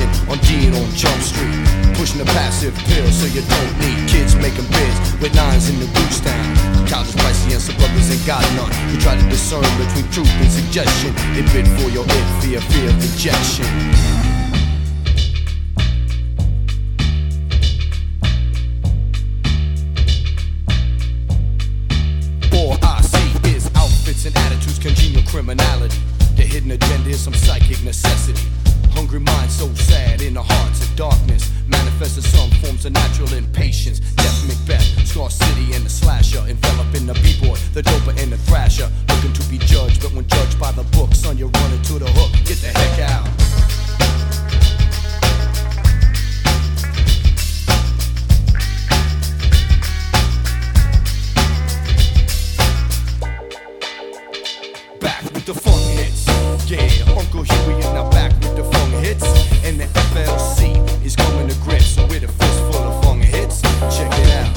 mansion on Dean on Jump Street. Pushing a passive pill so you don't need kids making bids with nines in the goose town. College is pricey and some brothers ain't got none. You try to discern between truth and suggestion. They bid for your fear of rejection. All I see is outfits and attitudes, congenial criminality. The hidden agenda is some psychic necessity. Hungry minds so sad in the hearts of darkness. Manifest as some forms of natural impatience. Death Macbeth, Scar City and the slasher. Enveloping the b-boy, the doper and the thrasher. Looking to be judged, but when judged by the book, son, you're running to the hook. Get the heck out. Back with the funk hits. Yeah, Uncle Huey and now back with the funk hits. And the FLC is coming to grips with a fistful of funk hits. Check it out.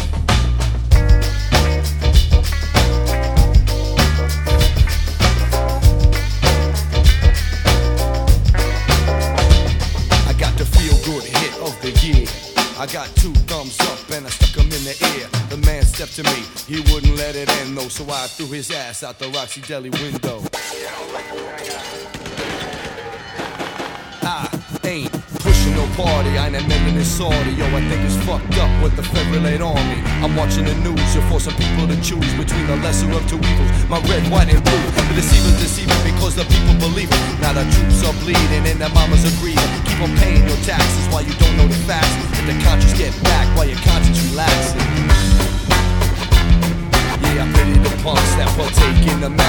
I got the feel good hit of the year. I got 2 thumbs up and I stuck them in the air. The man stepped to me, he wouldn't let it end though, so I threw his ass out the Roxy Deli window. I ain't pushing no party, I ain't admitting it's sorry. Yo, I think it's fucked up what the Fed laid on me. I'm watching the news, you're forcing people to choose between the lesser of 2 evils. My red, white, and blue. The deceivers deceiving because the people believe it. Now the troops are bleeding and the mamas are grieving. Keep on paying your taxes while you don't know the facts. Let the conscience get back while your conscience relaxing. Yeah, I'm ready to punch that partake in the